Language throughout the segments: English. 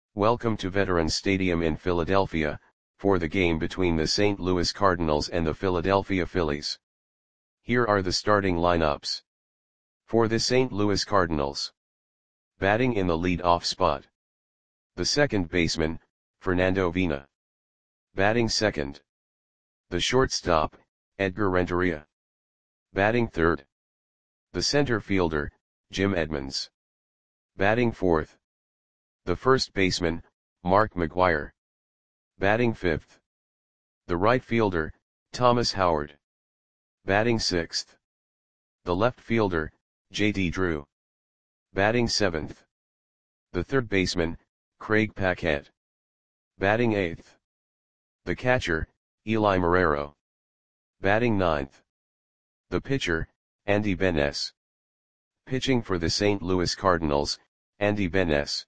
Welcome to Veterans Stadium in Philadelphia, for the game between the St. Louis Cardinals and the Philadelphia Phillies. Here are the starting lineups. For the St. Louis Cardinals. Batting in the lead-off spot. The second baseman, Fernando Vina. Batting second. The shortstop, Edgar Renteria. Batting third. The center fielder, Jim Edmonds. Batting fourth. The first baseman, Mark McGwire. Batting fifth. The right fielder, Thomas Howard. Batting sixth. The left fielder, J.D. Drew. Batting seventh. The third baseman, Craig Paquette. Batting eighth. The catcher, Eli Marrero. Batting ninth. The pitcher, Andy Benes. Pitching for the St. Louis Cardinals, Andy Benes.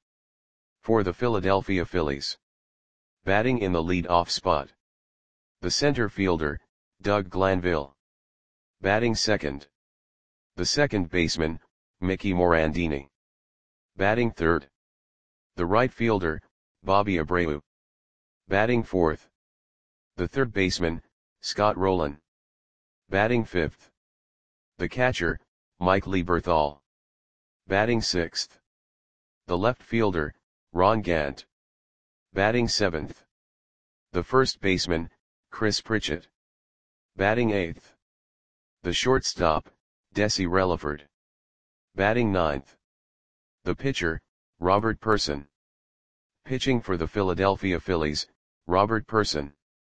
For the Philadelphia Phillies. Batting in the lead-off spot. The center fielder, Doug Glanville. Batting second. The second baseman, Mickey Morandini. Batting third. The right fielder, Bobby Abreu. Batting fourth. The third baseman, Scott Rolen. Batting fifth. The catcher, Mike Lieberthal. Batting sixth. The left fielder, Ron Gant. Batting seventh. The first baseman, Chris Pritchett. Batting eighth. The shortstop, Desi Relaford. Batting ninth. The pitcher, Robert Person. Pitching for the Philadelphia Phillies, Robert Person.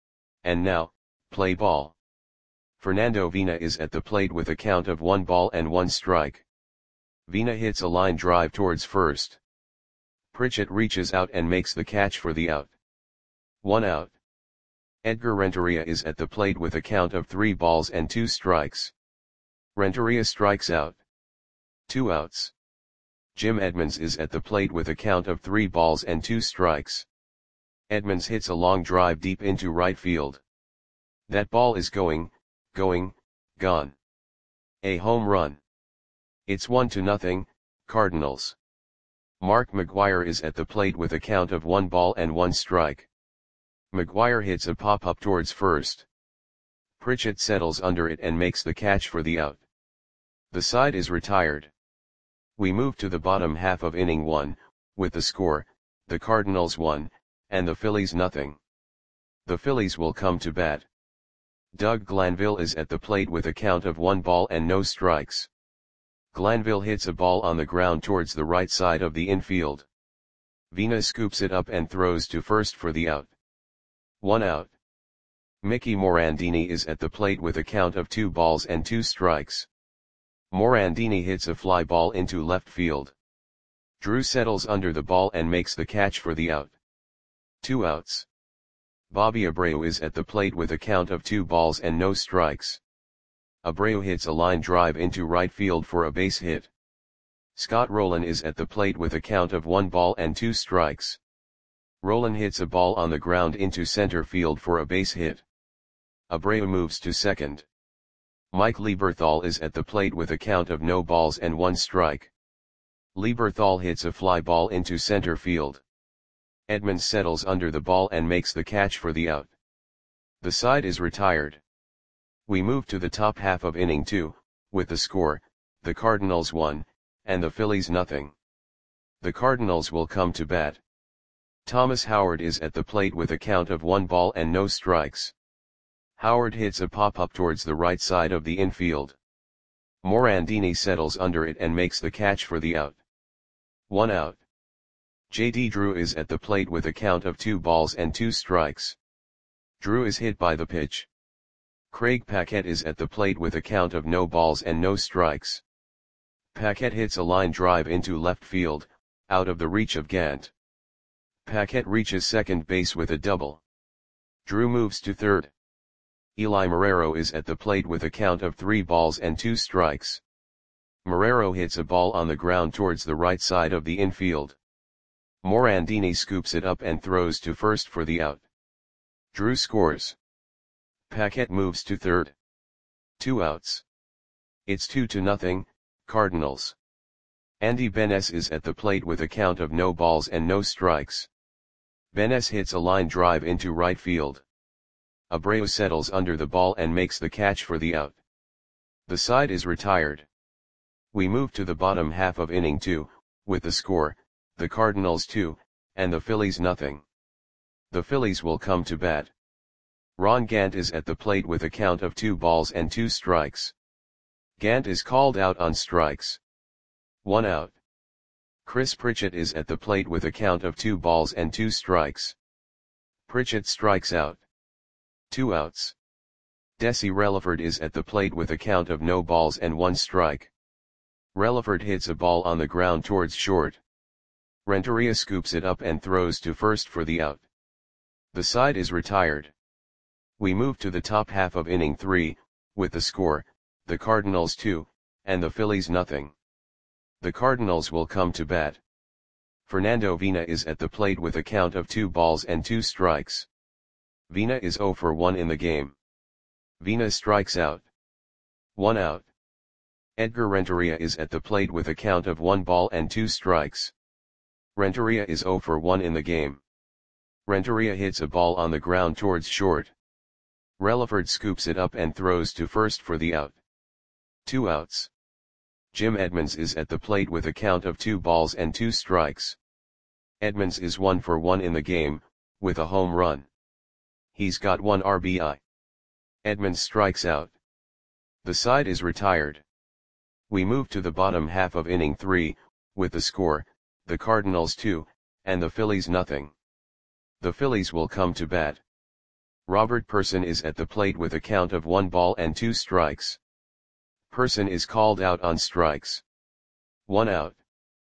And now, play ball. Fernando Vina is at the plate with a count of 1 ball and 1 strike. Vina hits a line drive towards first. Pritchett reaches out and makes the catch for the out. 1 out. Edgar Renteria is at the plate with a count of 3 balls and 2 strikes. Renteria strikes out. 2 outs. Jim Edmonds is at the plate with a count of 3 balls and 2 strikes. Edmonds hits a long drive deep into right field. That ball is gone. A home run. It's 1-0, Cardinals. Mark McGwire is at the plate with a count of 1 ball and 1 strike. McGwire hits a pop-up towards first. Pritchett settles under it and makes the catch for the out. The side is retired. We move to the bottom half of inning 1, with the score, the Cardinals 1, and the Phillies 0. The Phillies will come to bat. Doug Glanville is at the plate with a count of 1 ball and no strikes. Glanville hits a ball on the ground towards the right side of the infield. Vina scoops it up and throws to first for the out. 1 out. Mickey Morandini is at the plate with a count of 2 balls and 2 strikes. Morandini hits a fly ball into left field. Drew settles under the ball and makes the catch for the out. 2 outs. Bobby Abreu is at the plate with a count of 2 balls and no strikes. Abreu hits a line drive into right field for a base hit. Scott Rolen is at the plate with a count of 1 ball and 2 strikes. Rolen hits a ball on the ground into center field for a base hit. Abreu moves to second. Mike Lieberthal is at the plate with a count of no balls and 1 strike. Lieberthal hits a fly ball into center field. Edmonds settles under the ball and makes the catch for the out. The side is retired. We move to the top half of inning 2, with the score, the Cardinals 1, and the Phillies 0. The Cardinals will come to bat. Thomas Howard is at the plate with a count of 1 ball and no strikes. Howard hits a pop-up towards the right side of the infield. Morandini settles under it and makes the catch for the out. 1 out. J.D. Drew is at the plate with a count of 2 balls and 2 strikes. Drew is hit by the pitch. Craig Paquette is at the plate with a count of no balls and no strikes. Paquette hits a line drive into left field, out of the reach of Gant. Paquette reaches second base with a double. Drew moves to third. Eli Marrero is at the plate with a count of 3 balls and 2 strikes. Marrero hits a ball on the ground towards the right side of the infield. Morandini scoops it up and throws to first for the out. Drew scores. Paquette moves to third. 2 outs. It's 2-0, Cardinals. Andy Benes is at the plate with a count of no balls and no strikes. Benes hits a line drive into right field. Abreu settles under the ball and makes the catch for the out. The side is retired. We move to the bottom half of inning 2, with the score, the Cardinals 2, and the Phillies nothing. The Phillies will come to bat. Ron Gant is at the plate with a count of 2 balls and 2 strikes. Gant is called out on strikes. 1 out. Chris Pritchett is at the plate with a count of 2 balls and 2 strikes. Pritchett strikes out. 2 outs. Desi Relaford is at the plate with a count of no balls and 1 strike. Relaford hits a ball on the ground towards short. Renteria scoops it up and throws to first for the out. The side is retired. We move to the top half of inning 3, with the score, the Cardinals 2, and the Phillies nothing. The Cardinals will come to bat. Fernando Vina is at the plate with a count of 2 balls and 2 strikes. Vina is 0 for 1 in the game. Vina strikes out. 1 out. Edgar Renteria is at the plate with a count of 1 ball and 2 strikes. Renteria is 0 for 1 in the game. Renteria hits a ball on the ground towards short. Relaford scoops it up and throws to first for the out. 2 outs. Jim Edmonds is at the plate with a count of 2 balls and 2 strikes. Edmonds is 1 for 1 in the game, with a home run. He's got 1 RBI. Edmonds strikes out. The side is retired. We move to the bottom half of inning 3, with the score, the Cardinals 2, and the Phillies nothing. The Phillies will come to bat. Robert Person is at the plate with a count of 1 ball and 2 strikes. Person is called out on strikes. 1 out.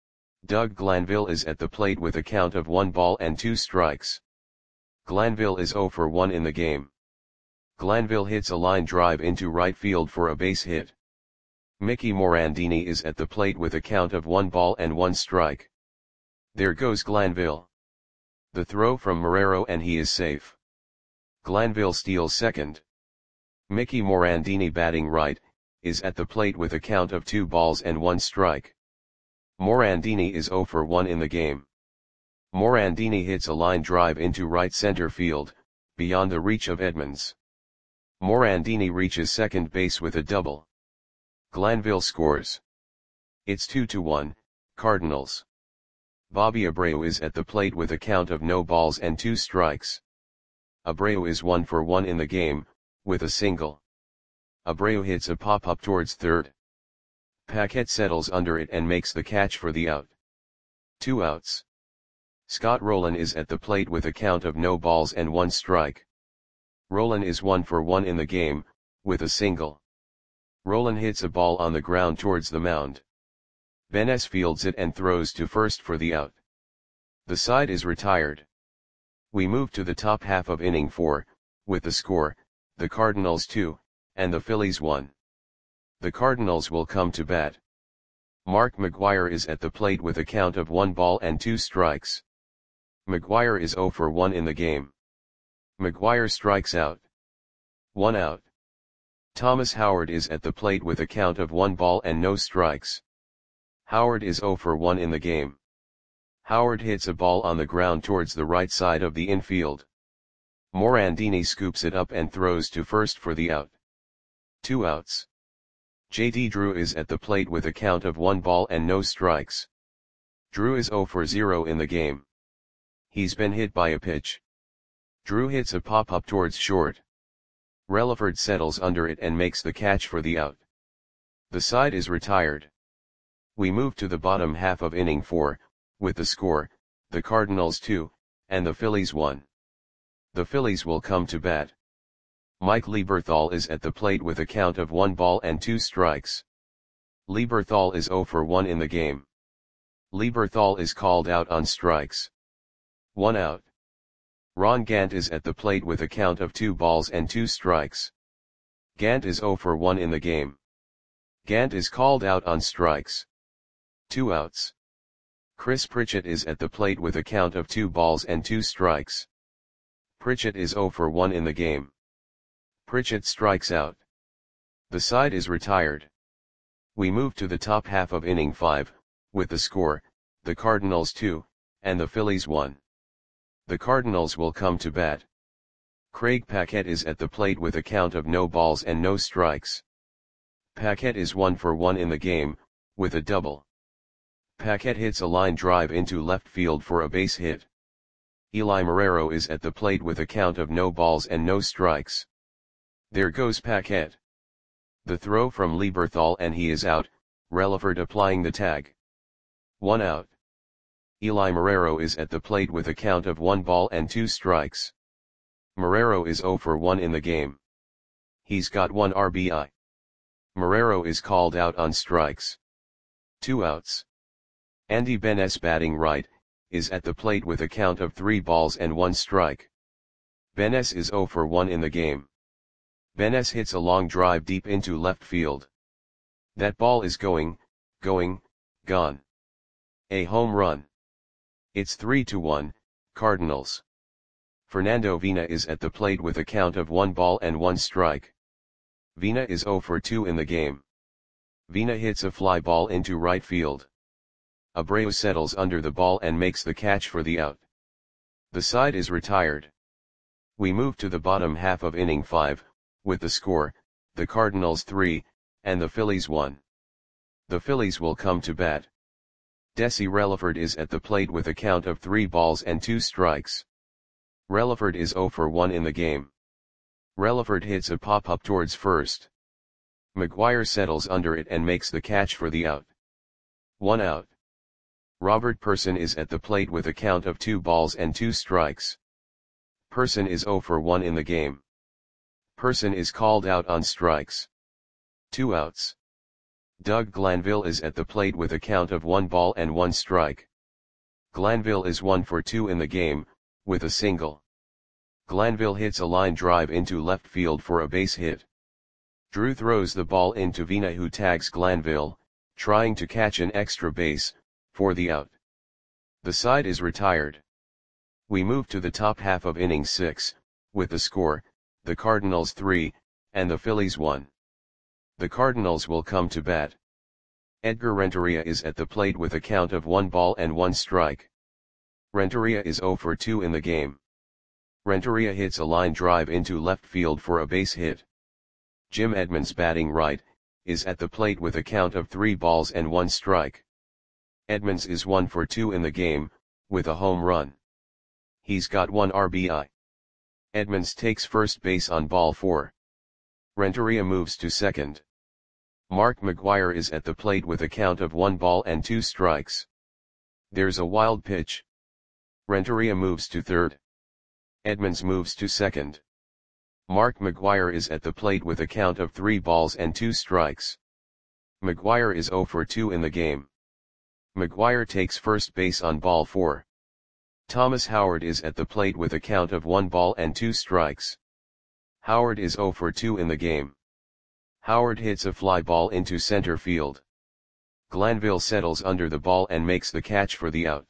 Doug Glanville is at the plate with a count of 1 ball and 2 strikes. Glanville is 0 for 1 in the game. Glanville hits a line drive into right field for a base hit. Mickey Morandini is at the plate with a count of 1 ball and 1 strike. There goes Glanville. The throw from Marrero and he is safe. Glanville steals second. Mickey Morandini, batting right, is at the plate with a count of 2 balls and 1 strike. Morandini is 0 for 1 in the game. Morandini hits a line drive into right center field, beyond the reach of Edmonds. Morandini reaches second base with a double. Glanville scores. It's 2-1, Cardinals. Bobby Abreu is at the plate with a count of no balls and 2 strikes. Abreu is 1 for 1 in the game, with a single. Abreu hits a pop-up towards third. Paquette settles under it and makes the catch for the out. 2 outs. Scott Rowland is at the plate with a count of no balls and 1 strike. Rowland is 1 for 1 in the game, with a single. Rowland hits a ball on the ground towards the mound. Benes fields it and throws to first for the out. The side is retired. We move to the top half of inning 4, with the score, the Cardinals 2, and the Phillies 1. The Cardinals will come to bat. Mark McGwire is at the plate with a count of 1 ball and 2 strikes. McGwire is 0 for 1 in the game. McGwire strikes out. 1 out. Thomas Howard is at the plate with a count of 1 ball and no strikes. Howard is 0 for 1 in the game. Howard hits a ball on the ground towards the right side of the infield. Morandini scoops it up and throws to first for the out. 2 outs. J.D. Drew is at the plate with a count of 1 ball and no strikes. Drew is 0 for 0 in the game. He's been hit by a pitch. Drew hits a pop-up towards short. Relaford settles under it and makes the catch for the out. The side is retired. We move to the bottom half of inning 4, with the score, the Cardinals 2, and the Phillies 1. The Phillies will come to bat. Mike Lieberthal is at the plate with a count of 1 ball and 2 strikes. Lieberthal is 0 for 1 in the game. Lieberthal is called out on strikes. 1 out. Ron Gant is at the plate with a count of 2 balls and 2 strikes. Gant is 0 for 1 in the game. Gant is called out on strikes. 2 outs. Chris Pritchett is at the plate with a count of 2 balls and 2 strikes. Pritchett is 0 for 1 in the game. Pritchett strikes out. The side is retired. We move to the top half of inning 5, with the score, the Cardinals 2, and the Phillies 1. The Cardinals will come to bat. Craig Paquette is at the plate with a count of no balls and no strikes. Paquette is 1 for 1 in the game, with a double. Paquette hits a line drive into left field for a base hit. Eli Marrero is at the plate with a count of no balls and no strikes. There goes Paquette. The throw from Lieberthal and he is out, Relaford applying the tag. 1 out. Eli Marrero is at the plate with a count of 1 ball and 2 strikes. Marrero is 0 for 1 in the game. He's got 1 RBI. Marrero is called out on strikes. 2 outs. Andy Benes, batting right, is at the plate with a count of 3 balls and 1 strike. Benes is 0 for 1 in the game. Benes hits a long drive deep into left field. That ball is gone. A home run. It's 3-1, Cardinals. Fernando Vina is at the plate with a count of 1 ball and 1 strike. Vina is 0 for 2 in the game. Vina hits a fly ball into right field. Abreu settles under the ball and makes the catch for the out. The side is retired. We move to the bottom half of inning 5, with the score, the Cardinals 3, and the Phillies 1. The Phillies will come to bat. Desi Relaford is at the plate with a count of 3 balls and 2 strikes. Relaford is 0 for 1 in the game. Relaford hits a pop-up towards first. McGuire settles under it and makes the catch for the out. 1 out. Robert Person is at the plate with a count of 2 balls and 2 strikes. Person is 0 for 1 in the game. Person is called out on strikes. 2 outs. Doug Glanville is at the plate with a count of 1 ball and 1 strike. Glanville is 1 for 2 in the game, with a single. Glanville hits a line drive into left field for a base hit. Drew throws the ball into Vina, who tags Glanville, trying to catch an extra base, for the out. The side is retired. We move to the top half of inning 6, with the score, the Cardinals 3, and the Phillies 1. The Cardinals will come to bat. Edgar Renteria is at the plate with a count of 1 ball and 1 strike. Renteria is 0 for 2 in the game. Renteria hits a line drive into left field for a base hit. Jim Edmonds, batting right, is at the plate with a count of 3 balls and 1 strike. Edmonds is 1 for 2 in the game, with a home run. He's got 1 RBI. Edmonds takes first base on ball 4. Renteria moves to second. Mark McGuire is at the plate with a count of 1 ball and 2 strikes. There's a wild pitch. Renteria moves to third. Edmonds moves to second. Mark McGuire is at the plate with a count of 3 balls and 2 strikes. McGuire is 0 for 2 in the game. McGuire takes first base on ball 4. Thomas Howard is at the plate with a count of 1 ball and 2 strikes. Howard is 0 for 2 in the game. Howard hits a fly ball into center field. Glanville settles under the ball and makes the catch for the out.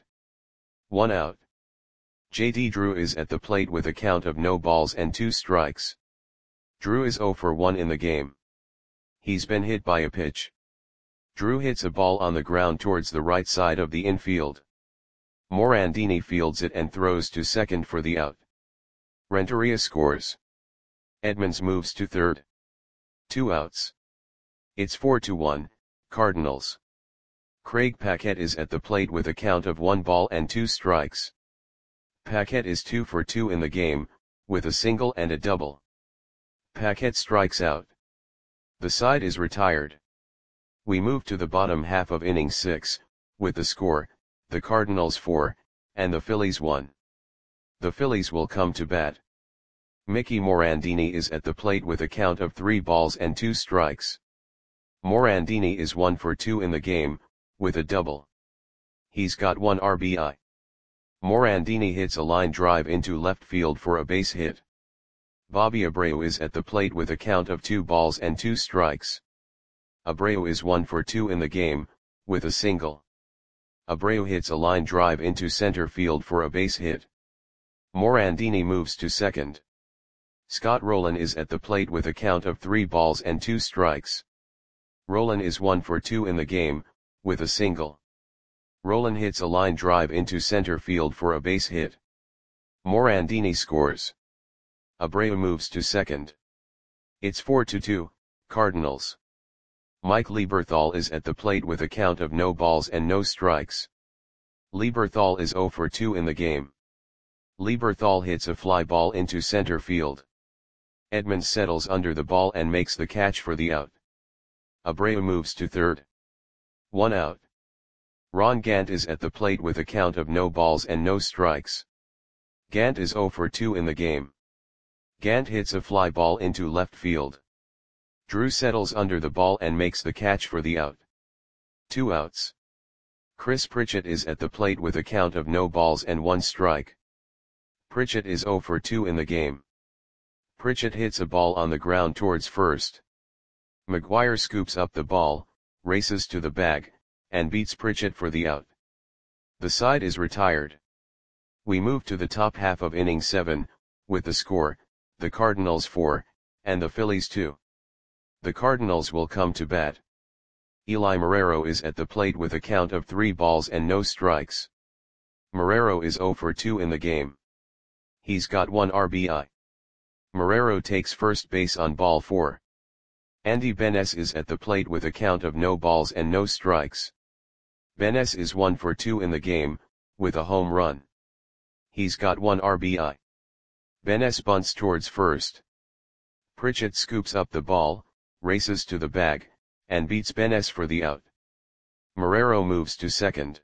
1 out. J.D. Drew is at the plate with a count of no balls and 2 strikes. Drew is 0 for 1 in the game. He's been hit by a pitch. Drew hits a ball on the ground towards the right side of the infield. Morandini fields it and throws to second for the out. Renteria scores. Edmonds moves to third. 2 outs. It's 4-1, Cardinals. Craig Paquette is at the plate with a count of 1 ball and 2 strikes. Paquette is 2 for 2 in the game, with a single and a double. Paquette strikes out. The side is retired. We move to the bottom half of inning 6, with the score, the Cardinals 4, and the Phillies 1. The Phillies will come to bat. Mickey Morandini is at the plate with a count of 3 balls and 2 strikes. Morandini is 1 for 2 in the game, with a double. He's got 1 RBI. Morandini hits a line drive into left field for a base hit. Bobby Abreu is at the plate with a count of 2 balls and 2 strikes. Abreu is 1 for 2 in the game, with a single. Abreu hits a line drive into center field for a base hit. Morandini moves to second. Scott Rowland is at the plate with a count of 3 balls and 2 strikes. Rowland is 1 for 2 in the game, with a single. Rowland hits a line drive into center field for a base hit. Morandini scores. Abreu moves to second. It's 4-2, Cardinals. Mike Lieberthal is at the plate with a count of no balls and no strikes. Lieberthal is 0 for 2 in the game. Lieberthal hits a fly ball into center field. Edmonds settles under the ball and makes the catch for the out. Abreu moves to third. 1 out. Ron Gant is at the plate with a count of no balls and no strikes. Gant is 0 for 2 in the game. Gant hits a fly ball into left field. Drew settles under the ball and makes the catch for the out. 2 outs. Chris Pritchett is at the plate with a count of no balls and 1 strike. Pritchett is 0 for 2 in the game. Pritchett hits a ball on the ground towards first. McGuire scoops up the ball, races to the bag, and beats Pritchett for the out. The side is retired. We move to the top half of inning 7, with the score, the Cardinals 4, and the Phillies 2. The Cardinals will come to bat. Eli Marrero is at the plate with a count of 3 balls and no strikes. Marrero is 0 for 2 in the game. He's got 1 RBI. Marrero takes first base on ball 4. Andy Benes is at the plate with a count of no balls and no strikes. Benes is 1 for 2 in the game, with a home run. He's got 1 RBI. Benes bunts towards first. Pritchett scoops up the ball, races to the bag, and beats Benes for the out. Marrero moves to second.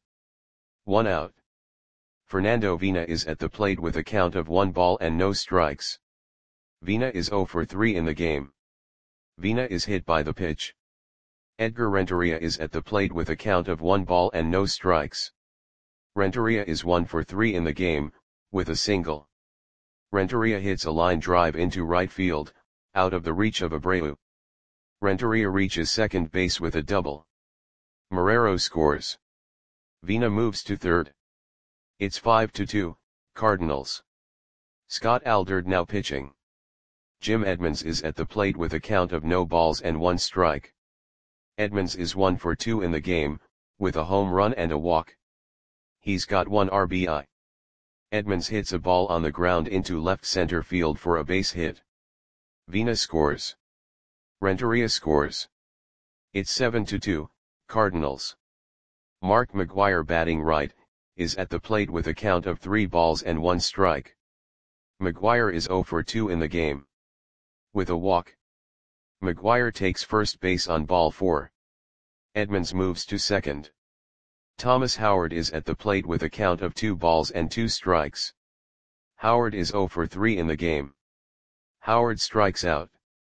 1 out. Fernando Vina is at the plate with a count of 1 ball and no strikes. Vina is 0 for 3 in the game. Vina is hit by the pitch. Edgar Renteria is at the plate with a count of 1 ball and no strikes. Renteria is 1 for 3 in the game, with a single. Renteria hits a line drive into right field, out of the reach of Abreu. Renteria reaches second base with a double. Marrero scores. Vina moves to third. It's 5-2, Cardinals. Scott Aldred now pitching. Jim Edmonds is at the plate with a count of no balls and 1 strike. Edmonds is 1 for 2 in the game, with a home run and a walk. He's got 1 RBI. Edmonds hits a ball on the ground into left center field for a base hit. Vina scores. Renteria scores. It's 7-2, Cardinals. Mark McGuire batting right, is at the plate with a count of 3 balls and 1 strike. McGuire is 0 for 2 in the game. With a walk. McGuire takes first base on ball 4. Edmonds moves to second. Thomas Howard is at the plate with a count of 2 balls and 2 strikes. Howard is 0 for 3 in the game. Howard strikes out.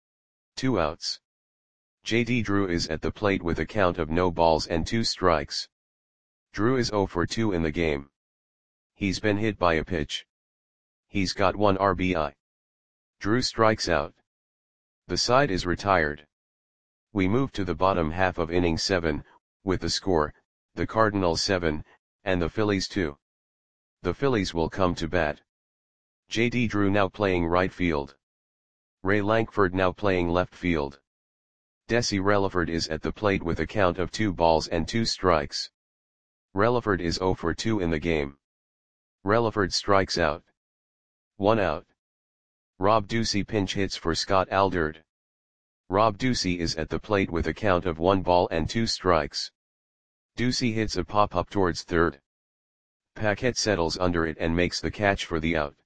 2 outs. J.D. Drew is at the plate with a count of no balls and 2 strikes. Drew is 0 for 2 in the game. He's been hit by a pitch. He's got 1 RBI. Drew strikes out. The side is retired. We move to the bottom half of inning 7, with the score, the Cardinals 7, and the Phillies 2. The Phillies will come to bat. J.D. Drew now playing right field. Ray Lankford now playing left field. Desi Relaford is at the plate with a count of 2 balls and 2 strikes. Relaford is 0 for 2 in the game. Relaford strikes out. 1 out. Rob Ducey pinch hits for Scott Aldred. Rob Ducey is at the plate with a count of 1 ball and 2 strikes. Ducey hits a pop-up towards third. Paquette settles under it and makes the catch for the out.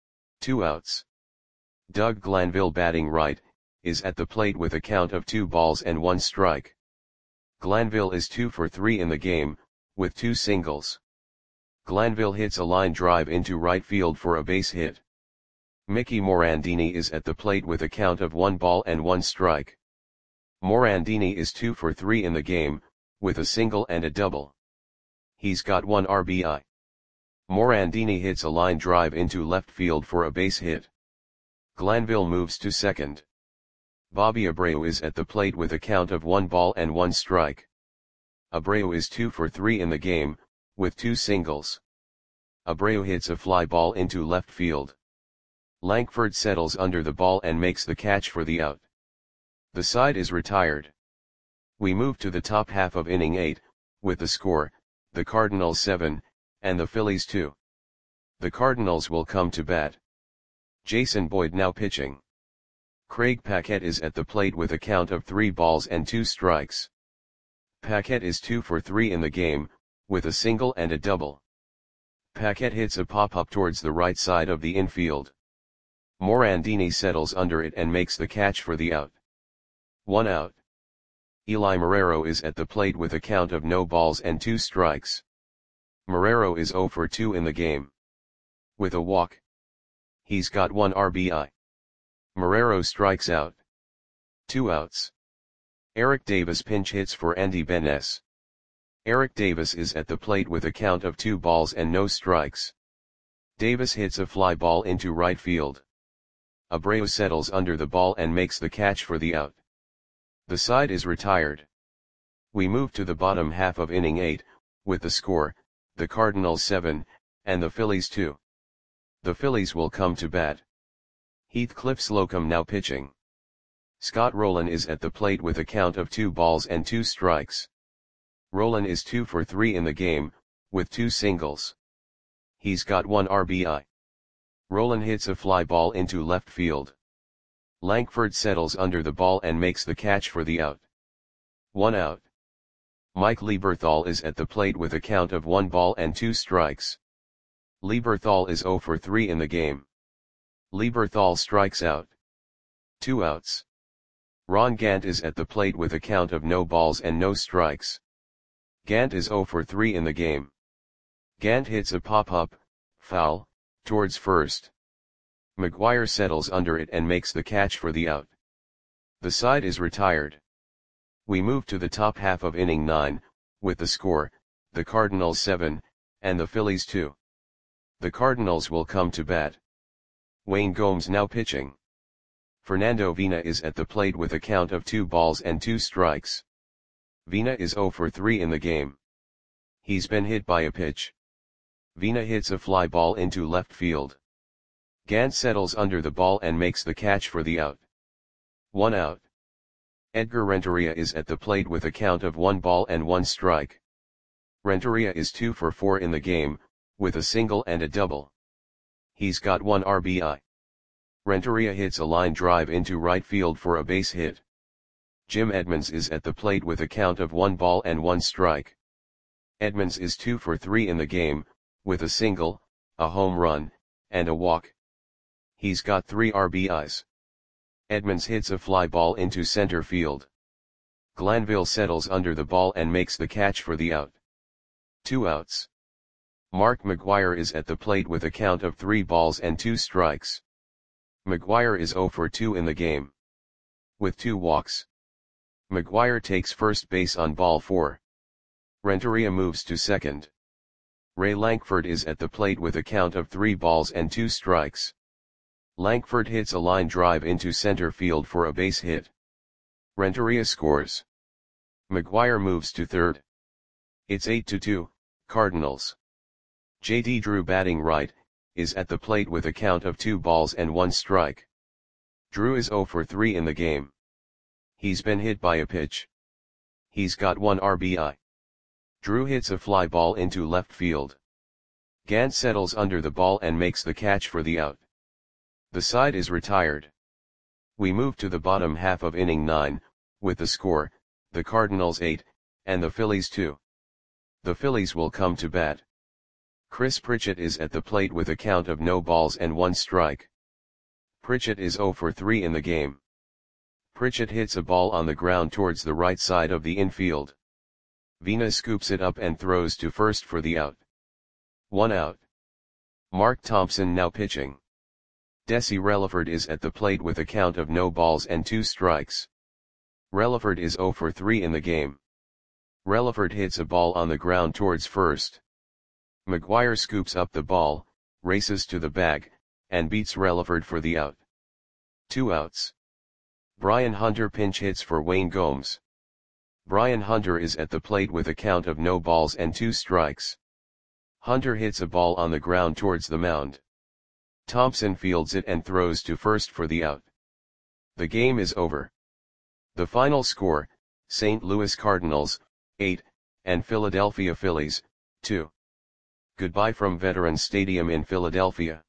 2 outs. Doug Glanville batting right, is at the plate with a count of 2 balls and 1 strike. Glanville is 2 for 3 in the game, with 2 singles. Glanville hits a line drive into right field for a base hit. Mickey Morandini is at the plate with a count of 1 ball and 1 strike. Morandini is 2 for 3 in the game, with a single and a double. He's got 1 RBI. Morandini hits a line drive into left field for a base hit. Glanville moves to second. Bobby Abreu is at the plate with a count of 1 ball and 1 strike. Abreu is 2 for 3 in the game, with 2 singles. Abreu hits a fly ball into left field. Lankford settles under the ball and makes the catch for the out. The side is retired. We move to the top half of inning 8, with the score, the Cardinals 7, and the Phillies 2. The Cardinals will come to bat. Jason Boyd now pitching. Craig Paquette is at the plate with a count of 3 balls and 2 strikes. Paquette is 2 for 3 in the game, with a single and a double. Paquette hits a pop-up towards the right side of the infield. Morandini settles under it and makes the catch for the out. 1 out. Eli Marrero is at the plate with a count of no balls and 2 strikes. Marrero is 0 for 2 in the game. With a walk. He's got 1 RBI. Marrero strikes out. 2 outs. Eric Davis pinch hits for Andy Benes. Eric Davis is at the plate with a count of 2 balls and no strikes. Davis hits a fly ball into right field. Abreu settles under the ball and makes the catch for the out. The side is retired. We move to the bottom half of inning 8, with the score, the Cardinals 7, and the Phillies 2. The Phillies will come to bat. Heathcliff Slocum now pitching. Scott Rowland is at the plate with a count of 2 balls and 2 strikes. Rowland is 2 for 3 in the game, with 2 singles. He's got 1 RBI. Rowland hits a fly ball into left field. Lankford settles under the ball and makes the catch for the out. 1 out. Mike Lieberthal is at the plate with a count of 1 ball and 2 strikes. Lieberthal is 0 for 3 in the game. Lieberthal strikes out. 2 outs. Ron Gant is at the plate with a count of no balls and no strikes. Gant is 0 for 3 in the game. Gant hits a pop-up, foul, towards first. McGuire settles under it and makes the catch for the out. The side is retired. We move to the top half of inning 9, with the score, the Cardinals 7, and the Phillies 2. The Cardinals will come to bat. Wayne Gomes now pitching. Fernando Vina is at the plate with a count of 2 balls and 2 strikes. Vina is 0 for 3 in the game. He's been hit by a pitch. Vina hits a fly ball into left field. Gant settles under the ball and makes the catch for the out. 1 out. Edgar Renteria is at the plate with a count of 1 ball and 1 strike. Renteria is 2 for 4 in the game, with a single and a double. He's got 1 RBI. Renteria hits a line drive into right field for a base hit. Jim Edmonds is at the plate with a count of 1 ball and 1 strike. Edmonds is 2 for 3 in the game, with a single, a home run, and a walk. He's got 3 RBIs. Edmonds hits a fly ball into center field. Glanville settles under the ball and makes the catch for the out. 2 outs. Mark McGuire is at the plate with a count of 3 balls and 2 strikes. McGuire is 0 for 2 in the game. With 2 walks. McGuire takes first base on ball 4. Renteria moves to second. Ray Lankford is at the plate with a count of 3 balls and 2 strikes. Lankford hits a line drive into center field for a base hit. Renteria scores. McGuire moves to third. It's 8-2, Cardinals. J.D. Drew batting right, is at the plate with a count of 2 balls and 1 strike. Drew is 0 for 3 in the game. He's been hit by a pitch. He's got 1 RBI. Drew hits a fly ball into left field. Gant settles under the ball and makes the catch for the out. The side is retired. We move to the bottom half of inning 9, with the score, the Cardinals 8, and the Phillies 2. The Phillies will come to bat. Chris Pritchett is at the plate with a count of no balls and 1 strike. Pritchett is 0 for 3 in the game. Pritchett hits a ball on the ground towards the right side of the infield. Vina scoops it up and throws to first for the out. 1 out. Mark Thompson now pitching. Desi Relaford is at the plate with a count of no balls and 2 strikes. Relaford is 0 for 3 in the game. Relaford hits a ball on the ground towards first. McGuire scoops up the ball, races to the bag, and beats Relaford for the out. 2 outs. Brian Hunter pinch hits for Wayne Gomes. Brian Hunter is at the plate with a count of no balls and 2 strikes. Hunter hits a ball on the ground towards the mound. Thompson fields it and throws to first for the out. The game is over. The final score, St. Louis Cardinals, 8, and Philadelphia Phillies, 2. Goodbye from Veterans Stadium in Philadelphia.